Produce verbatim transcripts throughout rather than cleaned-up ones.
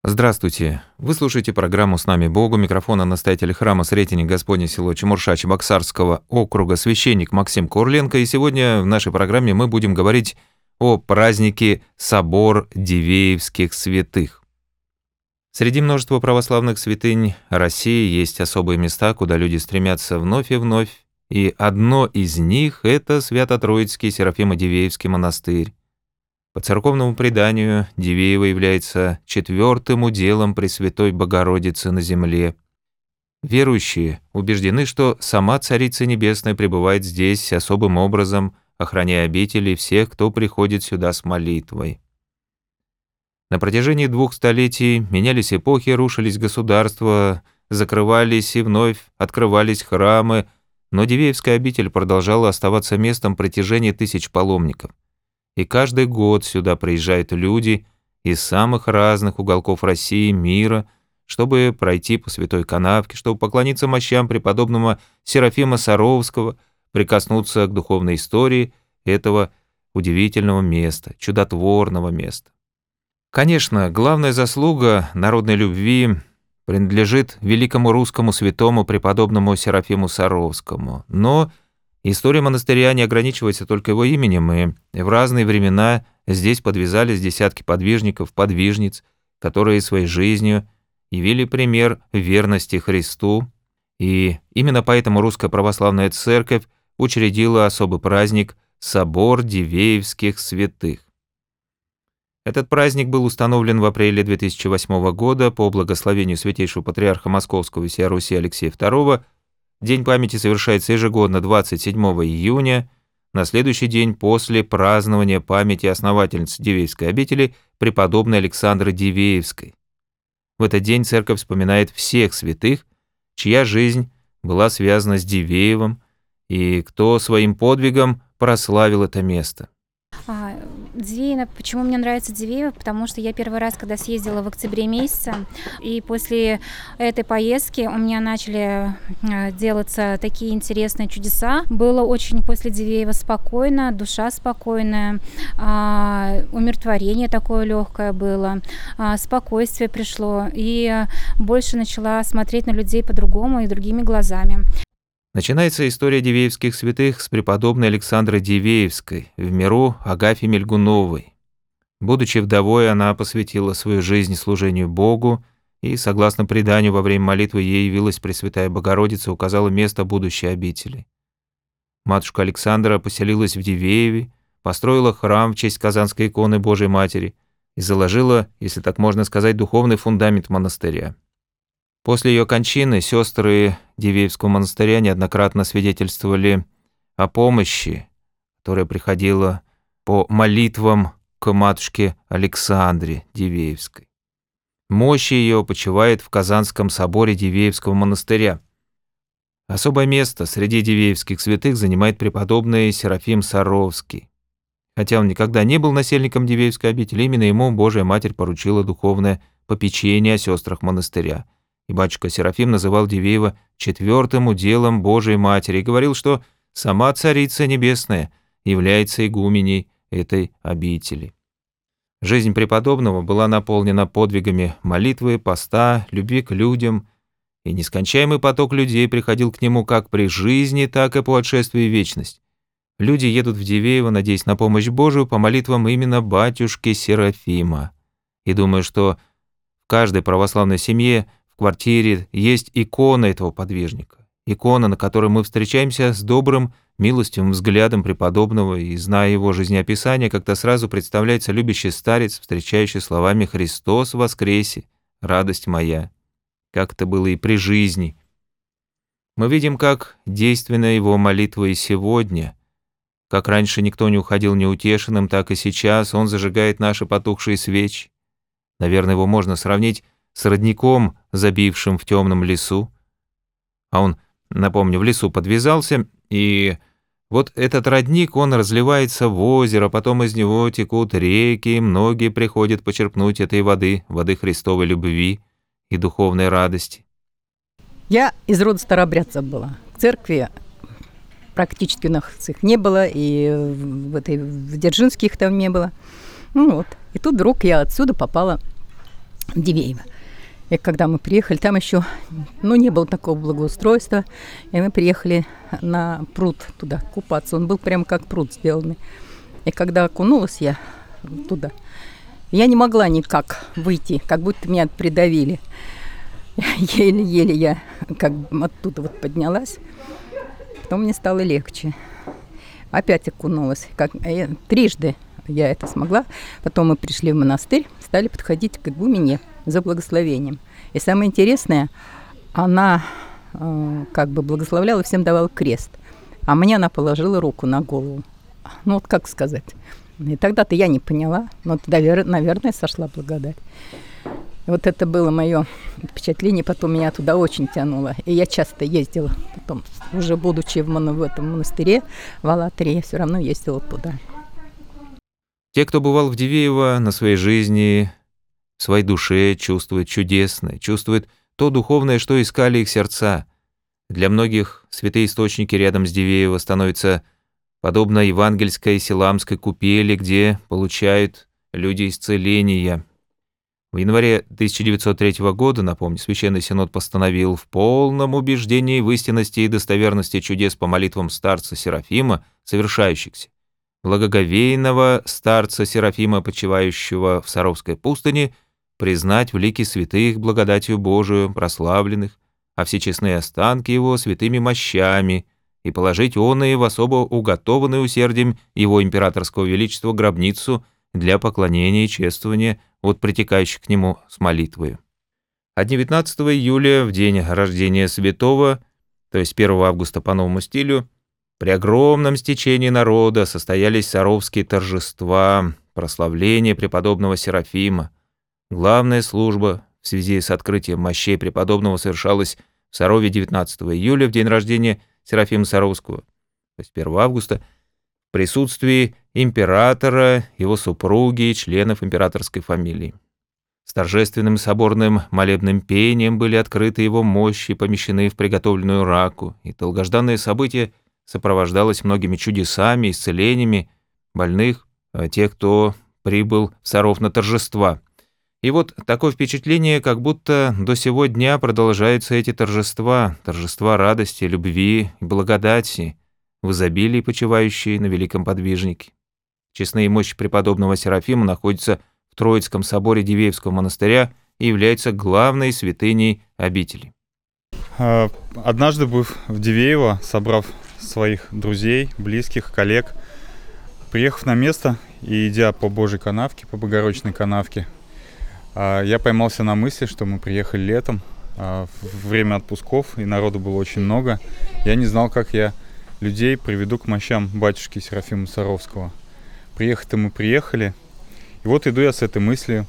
Здравствуйте. Вы слушаете программу «С нами Богу». Микрофона настоятель храма Сретения Господня, село Чемурша Чебоксарского округа, священник Максим Курленко. И сегодня в нашей программе мы будем говорить о празднике Собор Дивеевских святых. Среди множества православных святынь России есть особые места, куда люди стремятся вновь и вновь. И одно из них – это Свято-Троицкий Серафимо-Дивеевский монастырь. По церковному преданию, Дивеево является четвертым уделом Пресвятой Богородицы на земле. Верующие убеждены, что сама Царица Небесная пребывает здесь особым образом, охраняя обители всех, кто приходит сюда с молитвой. На протяжении двух столетий менялись эпохи, рушились государства, закрывались и вновь открывались храмы, но Дивеевская обитель продолжала оставаться местом притяжения тысяч паломников. И каждый год сюда приезжают люди из самых разных уголков России, мира, чтобы пройти по святой канавке, чтобы поклониться мощам преподобного Серафима Саровского, прикоснуться к духовной истории этого удивительного места, чудотворного места. Конечно, главная заслуга народной любви принадлежит великому русскому святому преподобному Серафиму Саровскому, но история монастыря не ограничивается только его именем, и в разные времена здесь подвязались десятки подвижников, подвижниц, которые своей жизнью явили пример верности Христу, и именно поэтому Русская Православная Церковь учредила особый праздник Собор Дивеевских святых. Этот праздник был установлен в апреле две тысячи восьмого года по благословению Святейшего Патриарха Московского и всея Руси Алексея второго. День памяти совершается ежегодно двадцать седьмого июня, на следующий день после празднования памяти основательницы Дивеевской обители преподобной Александры Дивеевской. В этот день церковь вспоминает всех святых, чья жизнь была связана с Дивеевым и кто своим подвигом прославил это место. Дивеево, почему мне нравится Дивеево? Потому что я первый раз, когда съездила в октябре месяце, и после этой поездки у меня начали делаться такие интересные чудеса. Было очень после Дивеева спокойно, душа спокойная, умиротворение такое легкое было, спокойствие пришло, и больше начала смотреть на людей по-другому и другими глазами. Начинается история Дивеевских святых с преподобной Александры Дивеевской, в миру Агафьи Мельгуновой. Будучи вдовой, она посвятила свою жизнь служению Богу, и, согласно преданию, во время молитвы ей явилась Пресвятая Богородица, указала место будущей обители. Матушка Александра поселилась в Дивееве, построила храм в честь Казанской иконы Божией Матери и заложила, если так можно сказать, духовный фундамент монастыря. После ее кончины сестры Дивеевского монастыря неоднократно свидетельствовали о помощи, которая приходила по молитвам к матушке Александре Дивеевской. Мощь ее почивает в Казанском соборе Дивеевского монастыря. Особое место среди дивеевских святых занимает преподобный Серафим Саровский. Хотя он никогда не был насельником Дивеевской обители, именно ему Божия Матерь поручила духовное попечение о сестрах монастыря. И батюшка Серафим называл Дивеево четвертым уделом Божией Матери и говорил, что сама Царица Небесная является игуменей этой обители. Жизнь преподобного была наполнена подвигами молитвы, поста, любви к людям, и нескончаемый поток людей приходил к нему как при жизни, так и по отшествии в вечность. Люди едут в Дивеево, надеясь на помощь Божию, по молитвам именно батюшки Серафима. И думаю, что в каждой православной семье в квартире есть икона этого подвижника, икона, на которой мы встречаемся с добрым, милостивым взглядом преподобного, и, зная его жизнеописание, как-то сразу представляется любящий старец, встречающий словами «Христос воскресе, радость моя», как это было и при жизни. Мы видим, как действенна его молитва и сегодня. Как раньше никто не уходил неутешенным, так и сейчас он зажигает наши потухшие свечи. Наверное, его можно сравнить с родником, забившим в темном лесу. А он, напомню, в лесу подвязался, и вот этот родник, он разливается в озеро, потом из него текут реки, и многие приходят почерпнуть этой воды, воды Христовой любви и духовной радости. Я из рода старообрядцев была. В церкви практически у нас их не было, и в, этой, в Дзержинских там не было. Ну вот. И тут вдруг я отсюда попала в Дивеево. И когда мы приехали, там еще, ну, не было такого благоустройства, и мы приехали на пруд туда купаться. Он был прямо как пруд сделанный. И когда окунулась я туда, я не могла никак выйти, как будто меня придавили. Еле-еле я как бы оттуда вот поднялась. Потом мне стало легче. Опять окунулась. Как, я, трижды я это смогла. Потом мы пришли в монастырь, стали подходить к игумене за благословением. И самое интересное, она э, как бы благословляла, всем давала крест. А мне она положила руку на голову. Ну вот как сказать. И тогда-то я не поняла, но тогда, наверное, сошла благодать. И вот это было мое впечатление, потом меня туда очень тянуло. И я часто ездила потом, уже будучи в, моно, в этом монастыре, в Алатыре, я все равно ездила туда. Те, кто бывал в Дивеево на своей жизни, в своей душе чувствуют чудесное, чувствуют то духовное, что искали их сердца. Для многих святые источники рядом с Дивеево становятся подобно евангельской силамской купели, где получают люди исцеления. В январе тысяча девятьсот третьего года, напомню, Священный Синод постановил в полном убеждении в истинности и достоверности чудес по молитвам старца Серафима, совершающихся, благоговейного старца Серафима, почивающего в Саровской пустыне, признать в лике святых благодатью Божию прославленных, а все честные останки его святыми мощами, и положить оные в особо уготованную усердием его императорского величества гробницу для поклонения и чествования от притекающих к нему с молитвою. А девятнадцатого июля, в день рождения святого, то есть первого августа по новому стилю, при огромном стечении народа состоялись саровские торжества, прославление преподобного Серафима. Главная служба в связи с открытием мощей преподобного совершалась в Сарове девятнадцатого июля, в день рождения Серафима Саровского, то есть первого августа, в присутствии императора, его супруги и членов императорской фамилии. С торжественным соборным молебным пением были открыты его мощи и помещены в приготовленную раку, и долгожданное событие сопровождалось многими чудесами, исцелениями больных, тех, кто прибыл в Саров на торжества. И вот такое впечатление, как будто до сего дня продолжаются эти торжества, торжества радости, любви и благодати, в изобилии почивающие на великом подвижнике. Честные мощи преподобного Серафима находятся в Троицком соборе Дивеевского монастыря и являются главной святыней обители. Однажды, быв в Дивеево, собрав своих друзей, близких, коллег, приехав на место и идя по Божьей канавке, по Богородичной канавке, я поймался на мысли, что мы приехали летом, в время отпусков, и народу было очень много. Я не знал, как я людей приведу к мощам батюшки Серафима Саровского. Приехать-то мы приехали, и вот иду я с этой мыслью.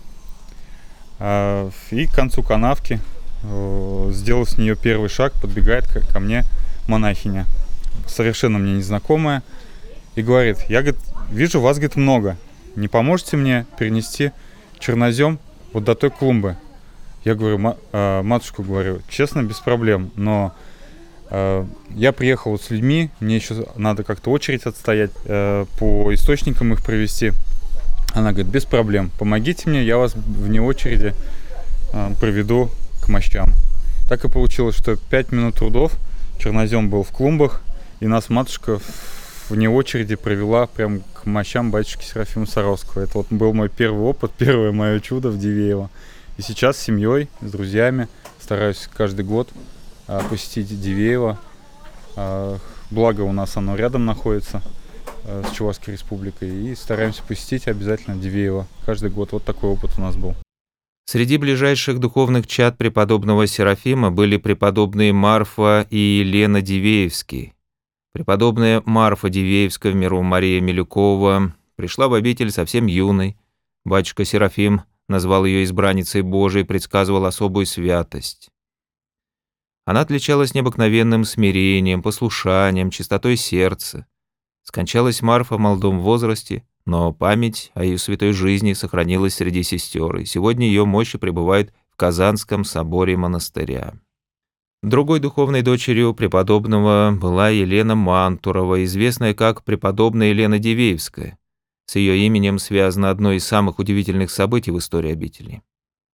И к концу канавки, сделав с нее первый шаг, подбегает ко мне монахиня, совершенно мне незнакомая, и говорит: я, говорит, вижу, вас, говорит, много. Не поможете мне перенести чернозем вот до той клумбы? Я говорю: матушка, говорю, честно, без проблем, но э, я приехал вот с людьми, мне еще надо как-то очередь отстоять, э, по источникам их провести. Она говорит: без проблем, помогите мне, я вас вне очереди э, проведу к мощам. Так и получилось, что пять минут трудов, чернозем был в клумбах, и нас матушка вне очереди провела прям к мощам батюшки Серафима Саровского. Это вот был мой первый опыт, первое мое чудо в Дивеево. И сейчас с семьей, с друзьями стараюсь каждый год а, посетить Дивеево. А, благо у нас оно рядом находится а, с Чувашской республикой. И стараемся посетить обязательно Дивеево каждый год. Вот такой опыт у нас был. Среди ближайших духовных чад преподобного Серафима были преподобные Марфа и Елена Дивеевские. Преподобная Марфа Дивеевская, в миру Мария Милюкова, пришла в обитель совсем юной. Батюшка Серафим назвал ее избранницей Божией, предсказывал особую святость. Она отличалась необыкновенным смирением, послушанием, чистотой сердца. Скончалась Марфа в молодом возрасте, но память о ее святой жизни сохранилась среди сестер, и сегодня ее мощи пребывают в Казанском соборе монастыря. Другой духовной дочерью преподобного была Елена Мантурова, известная как преподобная Елена Дивеевская. С ее именем связано одно из самых удивительных событий в истории обители.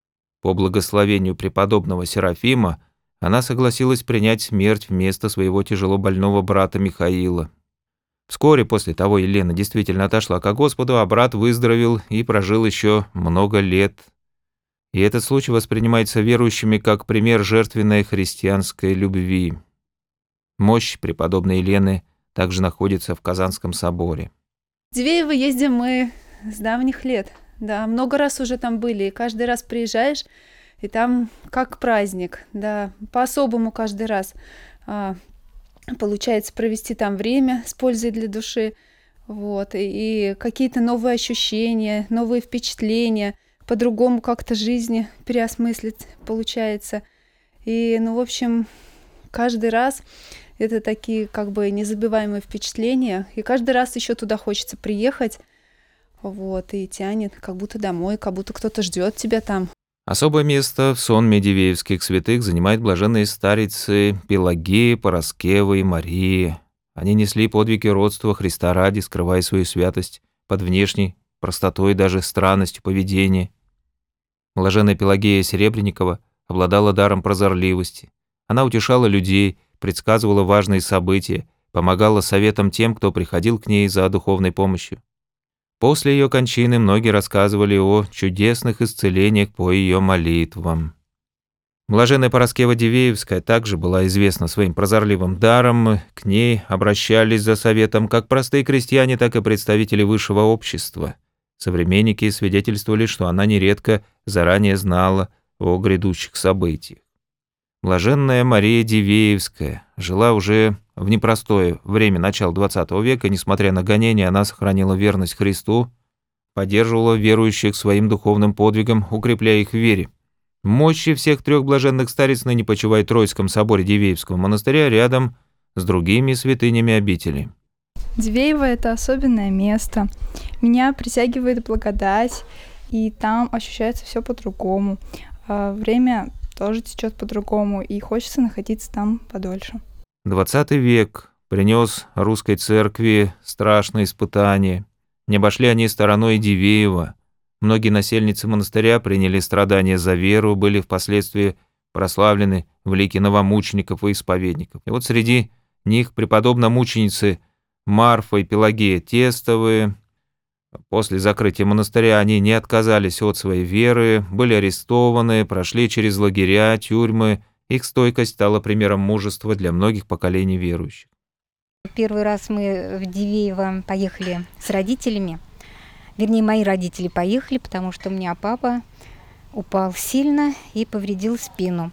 по благословению преподобного Серафима, она согласилась принять смерть вместо своего тяжело больного брата Михаила. Вскоре после того Елена действительно отошла ко Господу, а брат выздоровел и прожил еще много лет. И этот случай воспринимается верующими как пример жертвенной христианской любви. Мощь преподобной Елены также находится в Казанском соборе. В Дивеево ездим мы с давних лет. Да, много раз уже там были. И каждый раз приезжаешь, и там как праздник. Да, по-особому каждый раз а, получается провести там время с пользой для души. Вот, и, и какие-то новые ощущения, новые впечатления, по-другому как-то жизни переосмыслить получается. И, ну, в общем, каждый раз это такие как бы незабываемые впечатления. И каждый раз еще туда хочется приехать. Вот, и тянет, как будто домой, как будто кто-то ждет тебя там. Особое место в сонме дивеевских святых занимают блаженные старицы Пелагея, Параскева и Мария. Они несли подвиги родства Христа ради, скрывая свою святость под внешней простотой и даже странностью поведения. Блаженная Пелагея Серебренникова обладала даром прозорливости. Она утешала людей, предсказывала важные события, помогала советам тем, кто приходил к ней за духовной помощью. После ее кончины многие рассказывали о чудесных исцелениях по ее молитвам. Блаженная Параскева Дивеевская также была известна своим прозорливым даром, к ней обращались за советом как простые крестьяне, так и представители высшего общества. Современники свидетельствовали, что она нередко заранее знала о грядущих событиях. Блаженная Мария Дивеевская жила уже в непростое время начала двадцатого века, несмотря на гонения, она сохранила верность Христу, поддерживала верующих своим духовным подвигом, укрепляя их в вере. Мощи всех трех блаженных старец ныне почивает в Троицком соборе Дивеевского монастыря рядом с другими святынями обители. Дивеево – это особенное место. Меня притягивает благодать, и там ощущается все по-другому. Время тоже течет по-другому, и хочется находиться там подольше. двадцатый век принес русской церкви страшные испытания. Не обошли они стороной Дивеево. Многие насельницы монастыря приняли страдания за веру, были впоследствии прославлены в лике новомучеников и исповедников. И вот среди них преподобно-мученицы Марфа и Пелагея Тестовые. После закрытия монастыря они не отказались от своей веры, были арестованы, прошли через лагеря, тюрьмы. Их стойкость стала примером мужества для многих поколений верующих. Первый раз мы в Дивеево поехали с родителями. Вернее, мои родители поехали, потому что у меня папа упал сильно и повредил спину.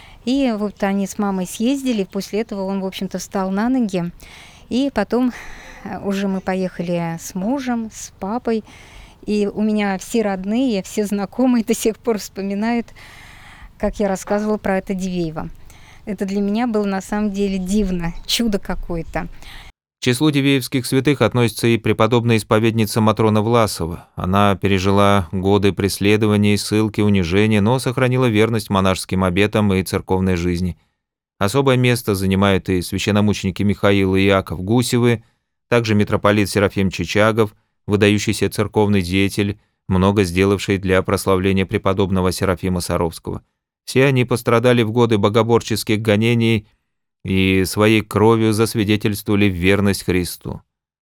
И вот они с мамой съездили, после этого он, в общем-то, встал на ноги. И потом уже мы поехали с мужем, с папой. И у меня все родные, все знакомые до сих пор вспоминают, как я рассказывала про это Дивеево. Это для меня было на самом деле дивно, чудо какое-то. К числу дивеевских святых относится и преподобная исповедница Матрона Власова. Она пережила годы преследований, ссылки, унижения, но сохранила верность монашеским обетам и церковной жизни. Особое место занимают и священномученики Михаил и Иаков Гусевы, также митрополит Серафим Чичагов, выдающийся церковный деятель, много сделавший для прославления преподобного Серафима Саровского. Все они пострадали в годы богоборческих гонений и своей кровью засвидетельствовали верность Христу.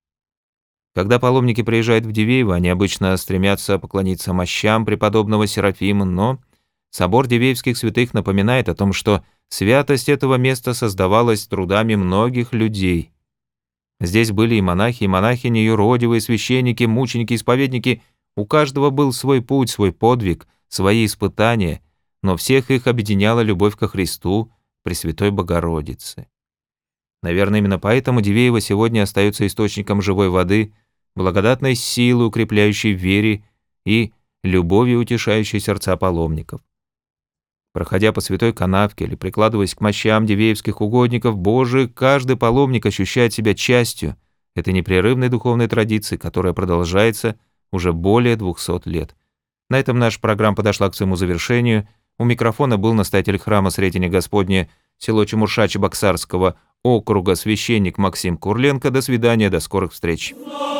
Когда паломники приезжают в Дивеево, они обычно стремятся поклониться мощам преподобного Серафима, но собор Дивеевских святых напоминает о том, что святость этого места создавалась трудами многих людей. Здесь были и монахи, и монахини, юродивые, священники, мученики, исповедники. У каждого был свой путь, свой подвиг, свои испытания, но всех их объединяла любовь ко Христу, Пресвятой Богородице. Наверное, именно поэтому Дивеево сегодня остается источником живой воды, благодатной силы, укрепляющей в вере и любовью, утешающей сердца паломников. Проходя по святой канавке или прикладываясь к мощам дивеевских угодников Божиих, каждый паломник ощущает себя частью этой непрерывной духовной традиции, которая продолжается уже более двухсот лет. На этом наша программа подошла к своему завершению. У микрофона был настоятель храма Сретения Господня, село Чемурша Чебоксарского округа, священник Максим Курленко. До свидания, до скорых встреч.